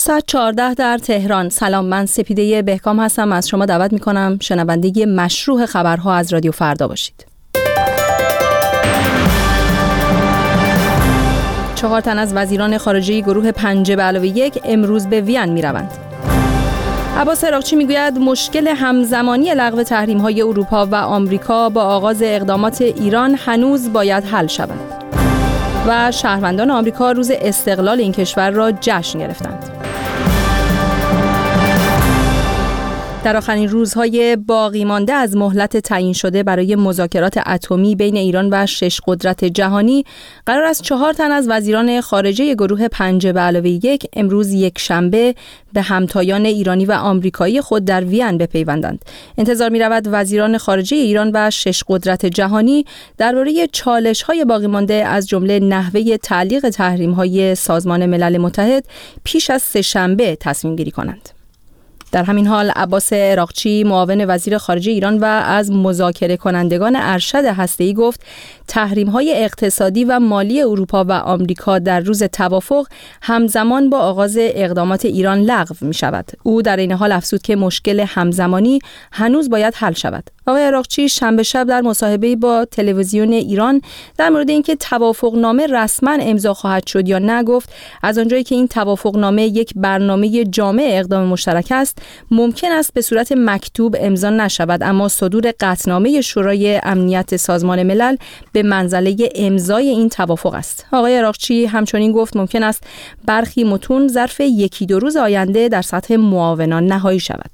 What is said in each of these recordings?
ساعت 14 در تهران. سلام، من سپیده بهکام هستم. از شما دعوت میکنم شنونده مشروع خبرها از رادیو فردا باشید. 4 تن از وزیران خارجه گروه 5+1 امروز به وین میروند. عباس عراقچی میگوید مشکل همزمانی لغو تحریم‌های اروپا و آمریکا با آغاز اقدامات ایران هنوز باید حل شود. و شهروندان آمریکا روز استقلال این کشور را جشن گرفتند. در آخرین روزهای باقی مانده از مهلت تعیین شده برای مذاکرات اتمی بین ایران و 6 قدرت جهانی، قرار است 4 تن از وزیران خارجه گروه 5+1 امروز یک شنبه به همتایان ایرانی و آمریکایی خود در وین بپیوندند. انتظار می‌رود وزیران خارجه ایران و 6 قدرت جهانی درباره چالش‌های باقی مانده از جمله نحوه تعلیق تحریم‌های سازمان ملل متحد پیش از سه‌شنبه تصمیم گیری کنند. در همین حال عباس عراقچی معاون وزیر خارجه ایران و از مذاکره کنندگان ارشد هسته‌ای گفت تحریم‌های اقتصادی و مالی اروپا و آمریکا در روز توافق همزمان با آغاز اقدامات ایران لغو می‌شود. او در این حال افزود که مشکل همزمانی هنوز باید حل شود. آقای عراقچی شنبه شب در مصاحبه‌ای با تلویزیون ایران در مورد اینکه توافقنامه رسما امضا خواهد شد یا نه گفت از آنجایی که این توافقنامه یک برنامه جامع اقدام مشترک است، ممکن است به صورت مکتوب امضا نشود، اما صدور قطعنامه شورای امنیت سازمان ملل به منزله امضای این توافق است. آقای عراقچی همچنین گفت ممکن است برخی متون ظرف 1-2 روز آینده در سطح معاونان نهایی شود.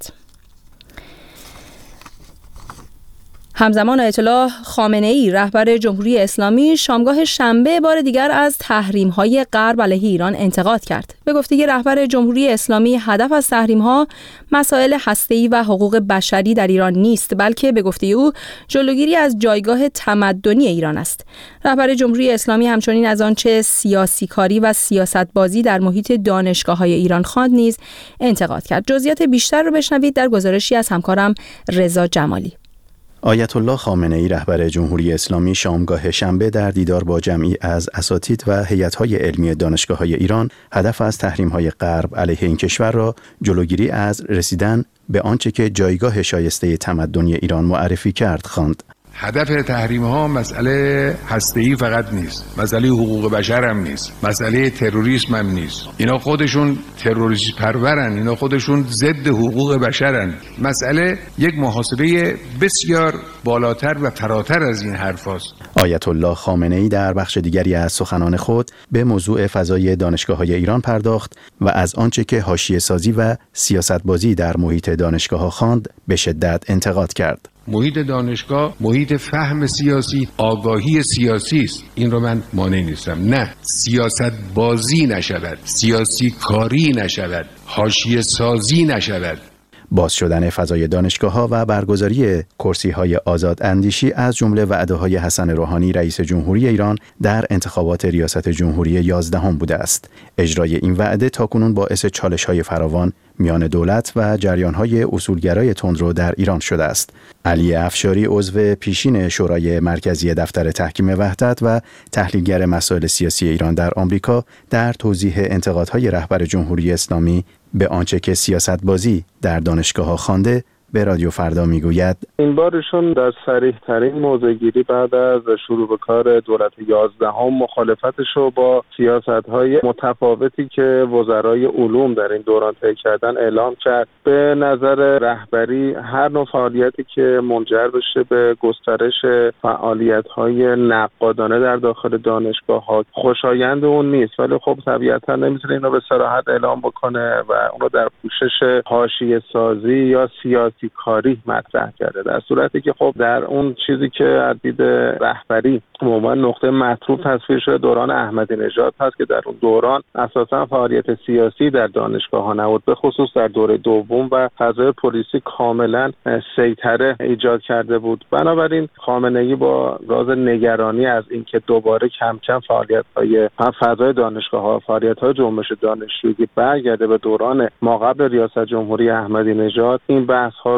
همزمان آیت الله خامنه‌ای رهبر جمهوری اسلامی شامگاه شنبه بار دیگر از تحریم‌های غرب علیه ایران انتقاد کرد. به گفته رهبر جمهوری اسلامی هدف از تحریم‌ها مسائل هسته‌ای و حقوق بشری در ایران نیست، بلکه به گفته او جلوگیری از جایگاه تمدنی ایران است. رهبر جمهوری اسلامی همچنین از آنچه سیاسی کاری و سیاست بازی در محیط دانشگاه‌های ایران خواند نیز انتقاد کرد. جزئیات بیشتر رو بشنوید در گزارشی از همکارم رضا جمالی. آیت الله خامنه‌ای رهبر جمهوری اسلامی شامگاه شنبه در دیدار با جمعی از اساتید و هیئت‌های علمی دانشگاه‌های ایران هدف از تحریم‌های غرب علیه این کشور را جلوگیری از رسیدن به آنچه که جایگاه شایسته تمدنی ایران معرفی کرد خواند. هدف تحریم ها مسئله هسته‌ای فقط نیست، مسئله حقوق بشر هم نیست، مسئله تروریسم هم نیست. اینا خودشون تروریسم پرورن، اینا خودشون ضد حقوق بشرن. مسئله یک محاسبه بسیار بالاتر و فراتر از این حرف هاست. آیت الله خامنه‌ای در بخش دیگری از سخنان خود به موضوع فضای دانشگاه‌های ایران پرداخت و از آنچه که حاشیه سازی و سیاست‌بازی در محیط دانشگاه‌ها خواند به شدت انتقاد کرد. محیط دانشگاه محیط فهم سیاسی، آگاهی سیاسی است. این رو من مانع نیستم. نه سیاست بازی نشود، سیاسی کاری نشود، حاشیه سازی نشود. باز شدن فضای دانشگاه‌ها و برگزاری کرسی‌های آزاد اندیشی از جمله وعده‌های حسن روحانی رئیس جمهوری ایران در انتخابات ریاست جمهوری 11 بوده است. اجرای این وعده تاکنون باعث چالش‌های فراوان میان دولت و جریان‌های اصولگرای تندرو در ایران شده است. علی افشاری عضو پیشین شورای مرکزی دفتر تحکیم وحدت و تحلیلگر مسائل سیاسی ایران در آمریکا در توضیح انتقادهای رهبر جمهوری اسلامی به آنچه که سیاست بازی در دانشگاه‌ها خوانده به رادیو فردا میگوید این بارشون در صریح‌ترین موضع‌گیری بعد از شروع به کار دولت 11 مخالفتش رو با سیاست‌های متفاوتی که وزرای علوم در این دوران طی کردن اعلام کرد. به نظر رهبری هر نوع فعالیتی که منجر بشه به گسترش فعالیت‌های نقادانه در داخل دانشگاه‌ها خوشایند اون نیست، ولی خب طبیعتاً نمیتونه اینو به صراحت اعلام بکنه و اونو در پوشش حاشیه سازی یا سیاسی کاری مطرح کرده، در صورتی که خب در اون چیزی که از دید رهبری به عنوان نقطه مطلوب تصویر شده دوران احمدی نژاد هست که در اون دوران اساسا فعالیت سیاسی در دانشگاه‌ها نبود، به خصوص در دوره دوم و فضای پلیسی کاملا سیطره ایجاد کرده بود. بنابراین خامنه‌ای با راز نگرانی از اینکه دوباره کم کم فعالیت‌های فضای دانشگاه‌ها، فعالیت‌های جنبش دانشجویی برگرده به دوران ماقبل ریاست جمهوری احمدی نژاد، این بحث‌ها رو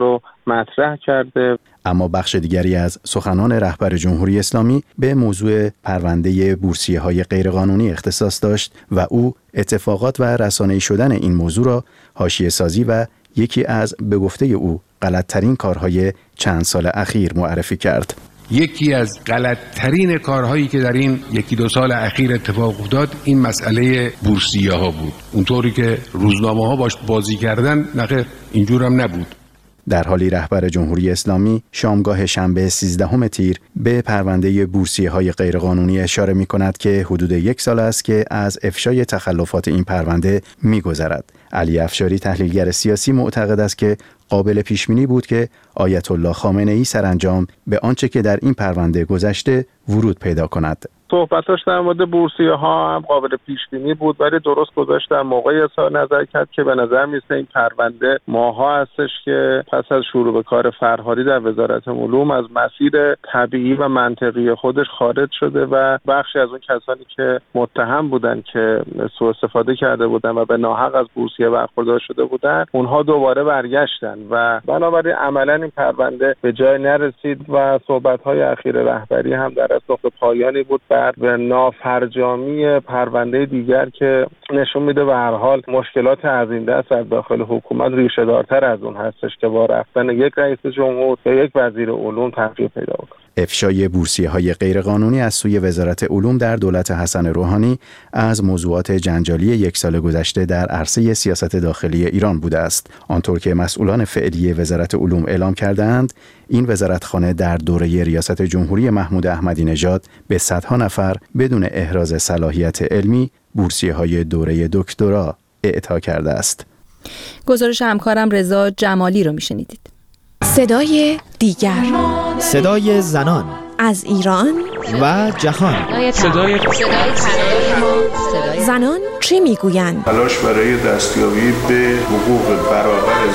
مطرح کرده. اما بخش دیگری از سخنان رهبر جمهوری اسلامی به موضوع پرونده بورسیه‌های غیرقانونی اختصاص داشت و او اتفاقات و رسانه‌ای شدن این موضوع را حاشیه‌سازی و یکی از به گفته او غلط‌ترین کارهای چند سال اخیر معرفی کرد. یکی از غلط‌ترین کارهایی که در این یکی دو سال اخیر اتفاق افتاد این مسئله بورسیه‌ها بود. اونطوری که روزنامه‌ها باش بازی کردن، نه اینجور هم نبود. در حالی رهبر جمهوری اسلامی شامگاه شنبه 13 تیر به پرونده بورسیه‌های غیرقانونی اشاره می‌کند که حدود 1 سال است که از افشای تخلفات این پرونده می‌گذرد. علی افشاری تحلیلگر سیاسی معتقد است که قابل پیش‌بینی بود که آیت الله خامنه‌ای سرانجام به آنچه که در این پرونده گذشته ورود پیدا کند. صحبتاش در مورد بورسیه‌ها هم قابل پیش بینی بود، ولی درست گذاشت در موقعی اظهار نظر کرد که به نظر میسه این پرونده ماها هستش که پس از شروع به کار فرهادی در وزارت علوم از مسیر طبیعی و منطقی خودش خارج شده و بخشی از اون کسانی که متهم بودن که سوء استفاده کرده بودن و به ناحق از بورسیه برخوردار شده بودن، اونها دوباره برگشتن و بنابراین عملا این پرونده به جای نرسید و صحبت‌های اخیر رهبری هم در اصل پایانی بود به نافرجامی پرونده دیگر که نشون میده به هر حال مشکلات عظیم دست از داخل حکومت ریشه دارتر از اون هستش که با رفتن یک رئیس جمهور یا یک وزیر علوم تغییر پیدا کنه. افشای بورسیه‌های غیرقانونی از سوی وزارت علوم در دولت حسن روحانی از موضوعات جنجالی 1 سال گذشته در عرصه سیاست داخلی ایران بوده است. آنطور که مسئولان فعلی وزارت علوم اعلام کرده‌اند، این وزارتخانه در دوره ریاست جمهوری محمود احمدی نژاد به صدها نفر بدون احراز صلاحیت علمی بورسیه‌های دوره دکترا اعطا کرده است. گزارش همکارم رضا جمالی رو میشنیدید. صدای دیگر، صدای زنان از ایران و جهان. صدای زنان چه میگویند؟ تلاش برای دستیابی به حقوق برابر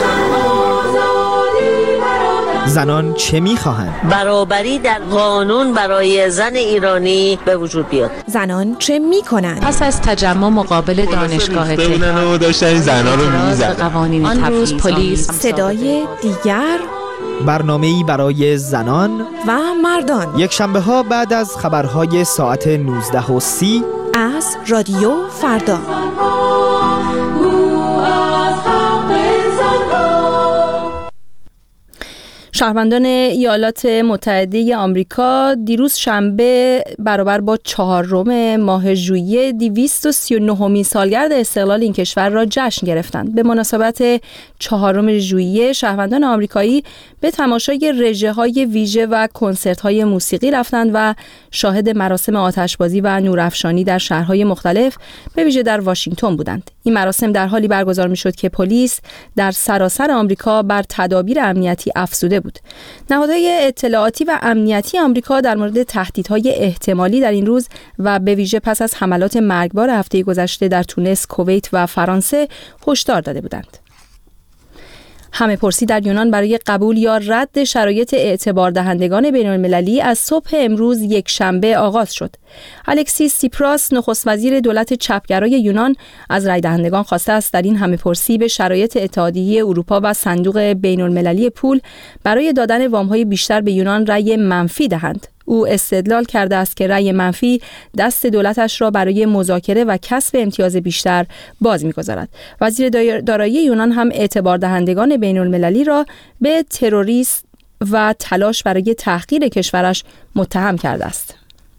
زنان چه میخواهند؟ برابری در قانون برای زن ایرانی به وجود بیاد. زنان چه میکنند؟ پس از تجمع مقابل دانشگاه تهران داشتن زنان رو میزدن. آن روز پلیس. صدای دیگر، برنامه‌ای برای زنان و مردان، یک شنبه ها بعد از خبرهای ساعت 19:30 از رادیو فردا. شهروندان ایالات متحده آمریکا دیروز شنبه برابر با 4 ماه ژوئیه 239مین سالگرد استقلال این کشور را جشن گرفتند. به مناسبت 4 ژوئیه شهروندان آمریکایی به تماشای رژه‌های ویژه و کنسرت‌های موسیقی رفتند و شاهد مراسم آتشبازی و نورافشانی در شهرهای مختلف به ویژه در واشنگتن بودند. این مراسم در حالی برگزار می‌شد که پلیس در سراسر آمریکا بر تدابیر امنیتی افزوده بود. نهادهای اطلاعاتی و امنیتی آمریکا در مورد تهدیدهای احتمالی در این روز و به ویژه پس از حملات مرگبار هفته گذشته در تونس، کویت و فرانسه هشدار داده بودند. همه پرسی در یونان برای قبول یا رد شرایط اعتبار دهندگان بین المللی از صبح امروز یک شنبه آغاز شد. الکسیس سیپراس نخست وزیر دولت چپگرای یونان از رای دهندگان خواسته است در این همه پرسی به شرایط اتحادیه اروپا و صندوق بین المللی پول برای دادن وام‌های بیشتر به یونان رای منفی دهند. او استدلال کرده است که رأی منفی دست دولتش را برای مذاکره و کسب امتیاز بیشتر باز می‌گذارد. وزیر دارایی یونان هم اعتبار دهندگان بین المللی را به تروریسم و تلاش برای تحقیر کشورش متهم کرده است.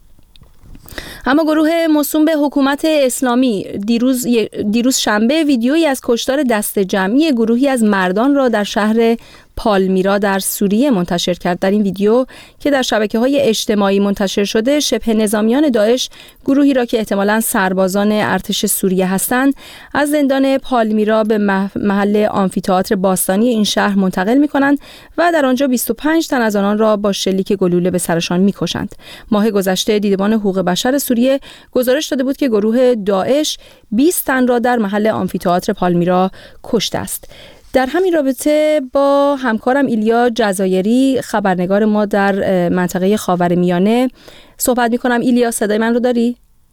اما گروه موسوم به حکومت اسلامی دیروز شنبه ویدیویی از کشتار دست جمعی گروهی از مردان را در شهر پالمیرا در سوریه منتشر کرد. در این ویدیو که در شبکه‌های اجتماعی منتشر شده، شبه نظامیان داعش گروهی را که احتمالاً سربازان ارتش سوریه هستند از زندان پالمیرا به محل آمفی‌تئاتر باستانی این شهر منتقل می‌کنند و در آنجا 25 تن از آنان را با شلیک گلوله به سرشان می‌کشند. ماه گذشته دیدبان حقوق بشر سوریه گزارش داده بود که گروه داعش 20 تن را در محل آمفی‌تئاتر پالمیرا کشته است. در همین رابطه با همکارم ایلیا جزایری، خبرنگار ما در منطقه خاورمیانه صحبت می‌کنم. ایلیا، صدای من رو داری؟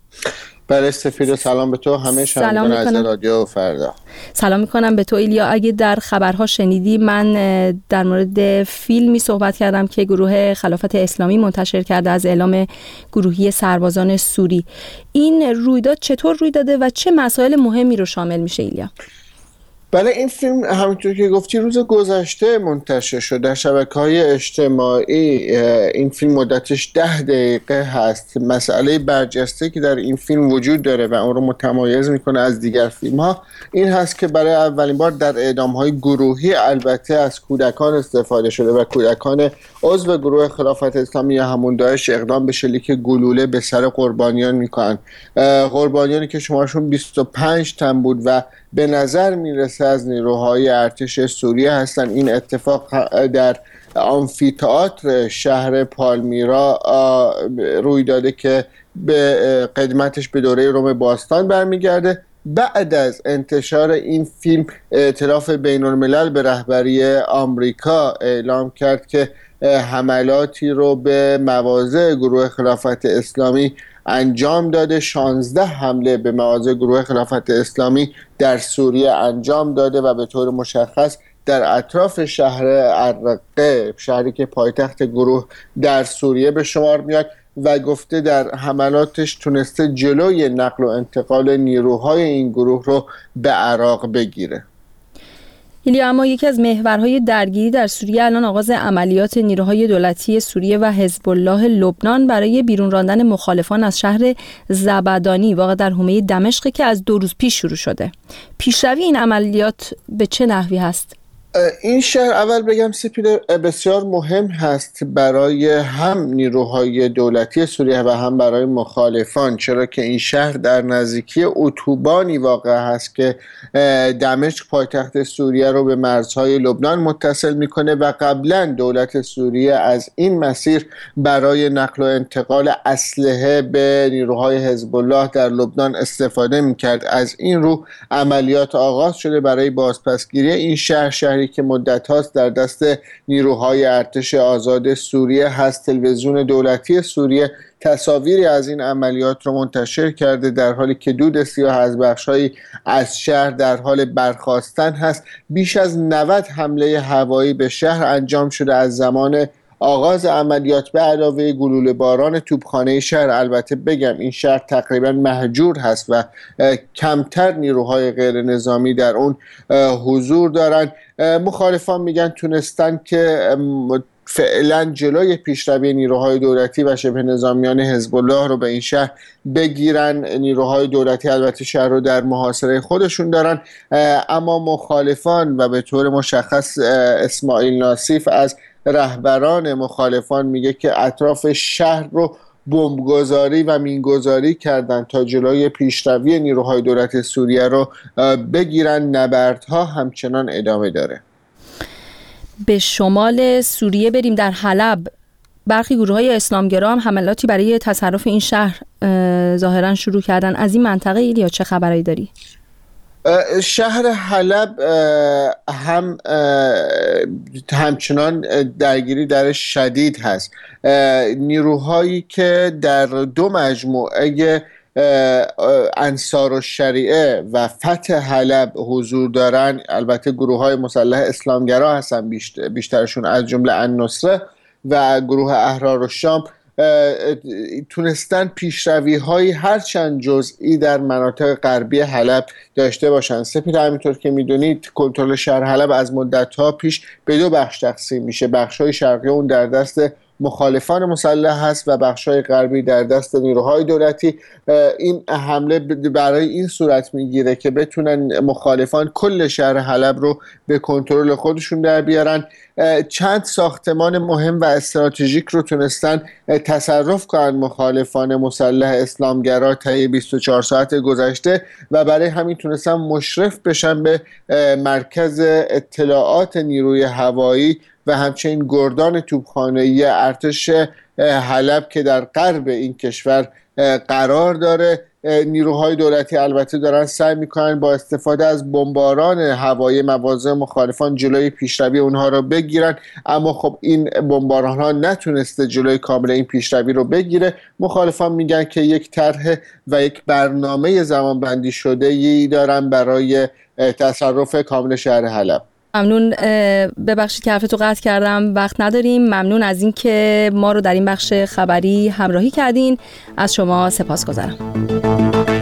بله سفیر، سلام به تو همه شنوندگان از رادیو فردا. سلام میکنم به تو ایلیا. اگه در خبرها شنیدی، من در مورد فیلمی صحبت کردم که گروه خلافت اسلامی منتشر کرده از اعلام گروهی سربازان سوری. این رویداد چطور روی داده و چه مسائل مهمی رو شامل میشه ایلیا؟ بله این فیلم همونطور که گفتی روز گذشته منتشر شد در شبکه‌های اجتماعی. این فیلم مدتش 10 دقیقه هست. مسئله برجسته که در این فیلم وجود داره و اون رو متمایز میکنه از دیگر فیلم‌ها این هست که برای اولین بار در اعدام‌های گروهی البته از کودکان استفاده شده و کودکان عضو گروه خلافت اسلامی یا همون داعش اقدام به شلیک گلوله به سر قربانیان میکنن. قربانیانی که شمارشون 25 تن بود و به نظر میرسه از نیروهای ارتش سوریه هستن. این اتفاق در آمفی‌تئاتر شهر پالمیرا روی داده که به قدمتش به دوره روم باستان برمیگرده. بعد از انتشار این فیلم ائتلاف بین‌الملل به رهبری آمریکا اعلام کرد که حملاتی رو به مواضع گروه خلافت اسلامی انجام داده. 16 حمله به مواضع گروه خلافت اسلامی در سوریه انجام داده و به طور مشخص در اطراف شهر الرقه، شهری که پایتخت گروه در سوریه به شمار میاد، و گفته در حملاتش تونسته جلوی نقل و انتقال نیروهای این گروه رو به عراق بگیره. ایلیا، اما یکی از محورهای درگیری در سوریه الان آغاز عملیات نیروهای دولتی سوریه و حزب الله لبنان برای بیرون راندن مخالفان از شهر زبدانی واقع در حومه دمشق که از 2 روز پیش شروع شده. پیشروی این عملیات به چه نحوی هست؟ این شهر اول بگم سپید بسیار مهم هست برای هم نیروهای دولتی سوریه و هم برای مخالفان، چرا که این شهر در نزدیکی اتوبانی واقع هست که دمشق پایتخت سوریه رو به مرزهای لبنان متصل میکنه و قبلا دولت سوریه از این مسیر برای نقل و انتقال اسلحه به نیروهای حزب الله در لبنان استفاده میکرد. از این رو عملیات آغاز شده برای بازپسگیری این شهری که مدت هاست در دست نیروهای ارتش آزاد سوریه هست. تلویزیون دولتی سوریه تصاویری از این عملیات رو منتشر کرده در حالی که دود سیاه از بخش‌هایی از شهر در حال برخاستن هست. بیش از 90 حمله هوایی به شهر انجام شده از زمان آغاز عملیات به علاوه گلوله باران توپخانه شهر. البته بگم این شهر تقریبا مهجور هست و کمتر نیروهای غیر نظامی در اون حضور دارن. مخالفان میگن تونستن که فعلا جلوی پیشروی نیروهای دولتی و شبه نظامیان حزب الله رو به این شهر بگیرن. نیروهای دولتی البته شهر رو در محاصره خودشون دارن، اما مخالفان و به طور مشخص اسماعیل ناصیف از رهبران مخالفان میگه که اطراف شهر رو بمبگذاری و مینگذاری کردن تا جلوی پیشروی نیروهای دولت سوریه رو بگیرن. نبردها همچنان ادامه داره. به شمال سوریه بریم. در حلب برخی گروه‌های اسلامگرا هم حملاتی برای تصرف این شهر ظاهراً شروع کردن. از این منطقه ایلیا چه خبری داری؟ شهر حلب همچنان درگیری درش شدید هست. نیروهایی که در 2 مجموعه انصار الشریعه و فتح حلب حضور دارن، البته گروه‌های مسلح اسلامگرا هستن بیشترشون، از جمله النصره و گروه احرار الشام، تونستن پیشروی‌های هرچند جزئی در مناطق غربی حلب داشته باشن. سپید همینطور که میدونید کنترل شهر حلب از مدت‌ها پیش به 2 بخش تقسیم میشه. بخش‌های شرقی اون در دست مخالفان مسلح هست و بخش‌های غربی در دست نیروهای دولتی. این حمله برای این صورت میگیره که بتونن مخالفان کل شهر حلب رو به کنترل خودشون در بیارن. چند ساختمان مهم و استراتژیک رو تونستن تصرف کنن مخالفان مسلح اسلامگرا طی 24 ساعت گذشته و برای همین تونستن مشرف بشن به مرکز اطلاعات نیروی هوایی و همچنین گردان توپخانه‌ای ارتش حلب که در غرب این کشور قرار داره. نیروهای دولتی البته دارن سعی میکنن با استفاده از بمباران هوایی مواضع مخالفان جلوی پیشروی اونها رو بگیرن، اما خب این بمباران ها نتونسته جلوی کامل این پیشروی رو بگیره. مخالفان میگن که یک طرح و یک برنامه زمانبندی شده‌ای دارن برای تصرف کامل شهر حلب. ممنون، ببخشید که حرفتو قطع کردم، وقت نداریم. ممنون از این که ما رو در این بخش خبری همراهی کردین. از شما سپاسگزارم.